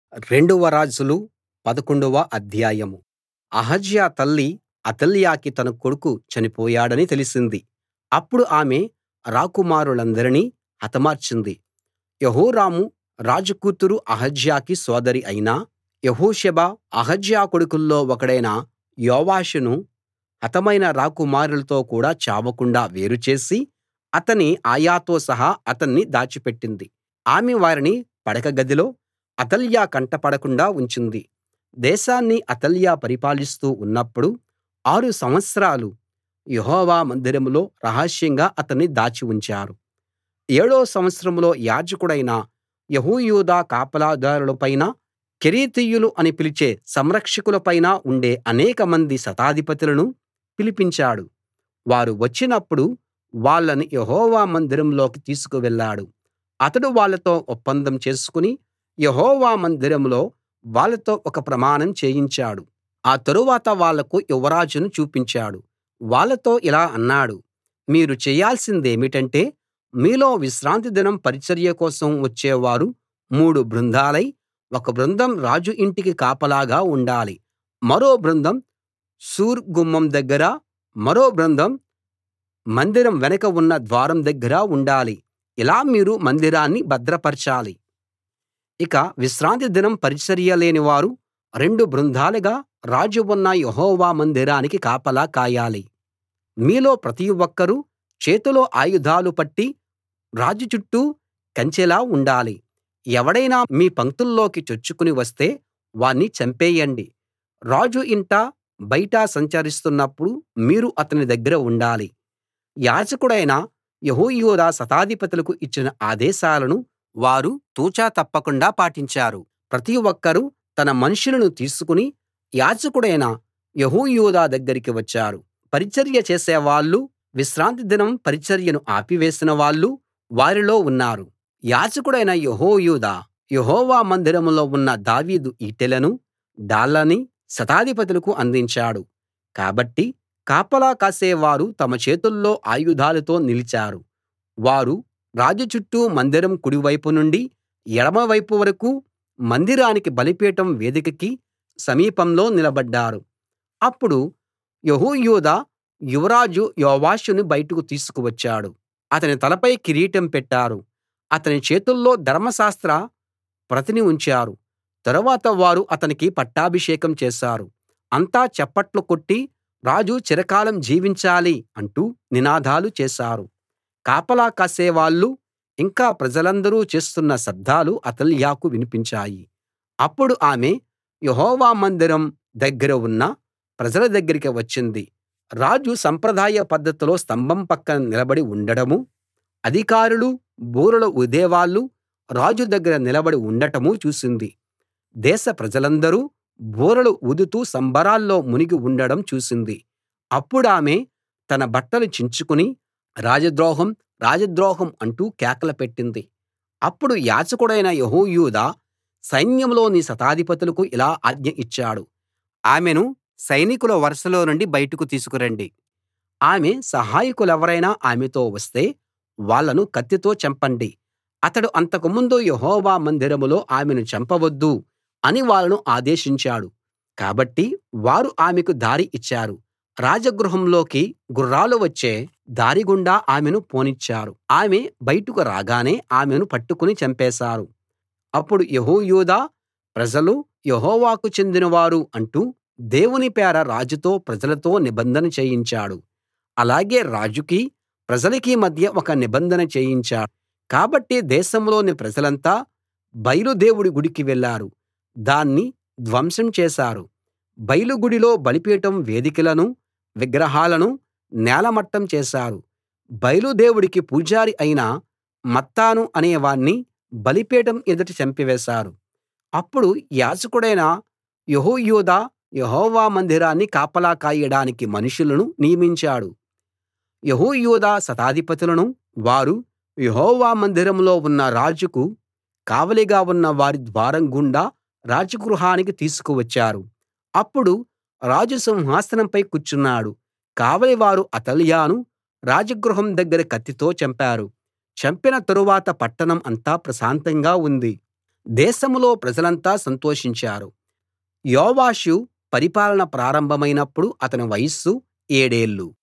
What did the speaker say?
రెండవ రాజులు 11వ అధ్యాయం. అహజ్యా తల్లి అతల్యాకి తన కొడుకు చనిపోయాడని తెలిసింది. అప్పుడు ఆమె రాకుమారులందరినీ హతమార్చింది. యెహోరాము రాజు కూతురు అహజ్యాకి సోదరి అయిన యెహోషెబ అహజ్యా కొడుకుల్లో ఒకడైన యోవాషును హతమైన రాకుమారులతో కూడా చావకుండా వేరు చేసి అతని ఆయాతో సహా అతన్ని దాచిపెట్టింది. ఆమె వారిని పడక గదిలో అతల్యా కంటపడకుండా ఉంచింది. దేశాన్ని అతల్యా పరిపాలిస్తూ ఉన్నప్పుడు 6 సంవత్సరాలు యెహోవా మందిరంలో రహస్యంగా అతన్ని దాచి ఉంచారు. 7వ సంవత్సరంలో యాజకుడైన యెహోయాదా కాపలాదారుల పైనా కెరేతీయులు అని పిలిచే సంరక్షకుల పైనా ఉండే అనేకమంది శతాధిపతులను పిలిపించాడు. వారు వచ్చినప్పుడు వాళ్ళని యెహోవా మందిరంలోకి తీసుకు వెళ్ళాడు. అతడు వాళ్ళతో ఒప్పందం చేసుకుని యెహోవా మందిరంలో వాళ్ళతో ఒక ప్రమాణం చేయించాడు. ఆ తరువాత వాళ్లకు యువరాజును చూపించాడు. వాళ్ళతో ఇలా అన్నాడు, మీరు చేయాల్సిందేమిటంటే మీలో విశ్రాంతి దినం పరిచర్య కోసం వచ్చేవారు 3 బృందాలై ఒక బృందం రాజు ఇంటికి కాపలాగా ఉండాలి. మరో బృందం సూర్ గుమ్మం దగ్గర, మరో బృందం మందిరం వెనక ఉన్న ద్వారం దగ్గర ఉండాలి. ఇలా మీరు మందిరాన్ని భద్రపరచాలి. ఇక విశ్రాంతి దినం పరిచర్య లేని వారు 2 బృందాలుగా రాజు ఉన్న యెహోవా మందిరానికి కాపలా కాయాలి. మీలో ప్రతి ఒక్కరూ చేతిలో ఆయుధాలు పట్టి రాజు చుట్టూ కంచెలా ఉండాలి. ఎవడైనా మీ పంక్తుల్లోకి చొచ్చుకుని వస్తే వాణ్ణి చంపేయండి. రాజు ఇంటా బయటా సంచరిస్తున్నప్పుడు మీరు అతని దగ్గర ఉండాలి. యాజకుడైన యెహోయాదా శతాధిపతులకు ఇచ్చిన ఆదేశాలను వారు తూచా తప్పకుండా పాటించారు. ప్రతి ఒక్కరూ తన మనుషులను తీసుకుని యాజకుడైన యెహోయాదా దగ్గరికి వచ్చారు. పరిచర్య చేసేవాళ్ళూ విశ్రాంతి దినం పరిచర్యను ఆపివేసిన వాళ్ళు వారిలో ఉన్నారు. యాజకుడైన యెహోయాదా యెహోవా మందిరంలో ఉన్న దావీదు ఈటెలనూ డాళ్లనీ శతాధిపతులకు అందించాడు. కాబట్టి కాపలా కాసేవారు తమ చేతుల్లో ఆయుధాలతో నిలిచారు. వారు రాజు చుట్టూ మందిరం కుడివైపు నుండి ఎడమవైపు వరకూ మందిరానికి బలిపీఠం వేదికకి సమీపంలో నిలబడ్డారు. అప్పుడు యెహోయాదా యువరాజు యోవాషును బయటకు తీసుకువచ్చాడు. అతని తలపై కిరీటం పెట్టారు. అతని చేతుల్లో ధర్మశాస్త్ర ప్రతిని ఉంచారు. తరువాత వారు అతనికి పట్టాభిషేకం చేశారు. అంతా చప్పట్లు కొట్టి రాజు చిరకాలం జీవించాలి అంటూ నినాదాలు చేశారు. కాపలా కాసేవాళ్ళు ఇంకా ప్రజలందరూ చేస్తున్న శబ్దాలు అతల్యాకు వినిపించాయి. అప్పుడు ఆమె యెహోవా మందిరం దగ్గర ఉన్న ప్రజల దగ్గరికి వచ్చింది. రాజు సంప్రదాయ పద్ధతిలో స్తంభం పక్కన నిలబడి ఉండడమూ, అధికారులు బూరలు ఊదేవాళ్ళు రాజు దగ్గర నిలబడి ఉండటమూ చూసింది. దేశ ప్రజలందరూ బూరలు ఊదుతూ సంబరాల్లో మునిగి ఉండడం చూసింది. అప్పుడామె తన బట్టలు చించుకుని రాజద్రోహం రాజద్రోహం అంటూ కేకలు పెట్టింది. అప్పుడు యాజకుడైన యెహోయాదా సైన్యంలోని శతాధిపతులకు ఇలా ఆజ్ఞ ఇచ్చాడు, ఆమెను సైనికుల వరుసలో నుండి బయటకు తీసుకురండి. ఆమె సహాయకులెవరైనా ఆమెతో వస్తే వాళ్ళను కత్తితో చంపండి. అతడు అంతకుముందు యెహోవా మందిరంలో ఆమెను చంపవద్దు అని వాళ్ళను ఆదేశించాడు. కాబట్టి వారు ఆమెకు దారి ఇచ్చారు. రాజగృహంలోకి గుర్రాలు వచ్చే దారి గుండా ఆమెను పోనిచ్చారు. ఆమె బయటకు రాగానే ఆమెను పట్టుకుని చంపేశారు. అప్పుడు యెహోయాదా ప్రజలు యెహోవాకు చెందినవారు అంటూ దేవుని పేర రాజుతో ప్రజలతో నిబంధన చేయించాడు. అలాగే రాజుకీ ప్రజలకీ మధ్య ఒక నిబంధన చేయించాడు. కాబట్టి దేశంలోని ప్రజలంతా బయలు దేవుడి గుడికి వెళ్ళారు. దాన్ని ధ్వంసం చేశారు. బయలు గుడిలో బలిపీఠం వేదికలనూ విగ్రహాలనూ నేలమట్టం చేశారు. బయలు దేవుడికి పూజారి అయిన మత్తాను అనేవాణ్ణి బలిపీఠం ఎదుట చంపివేశారు. అప్పుడు యాజకుడైన యెహోయాదా యెహోవా మందిరాన్ని కాపలా కాయడానికి మనుషులను నియమించాడు. యెహోయాదా శతాధిపతులను వారు యెహోవా మందిరంలో ఉన్న రాజుకు కావలిగా ఉన్న వారి ద్వారం గుండా రాజగృహానికి తీసుకువచ్చారు. అప్పుడు రాజు సింహాసనంపై కూర్చున్నాడు. కావలివారు అతల్యాను రాజగృహం దగ్గర కత్తితో చంపారు. చంపిన తరువాత పట్టణం అంతా ప్రశాంతంగా ఉంది. దేశంలో ప్రజలంతా సంతోషించారు. యోవాషు పరిపాలన ప్రారంభమైనప్పుడు అతని వయస్సు 7 ఏళ్ళు.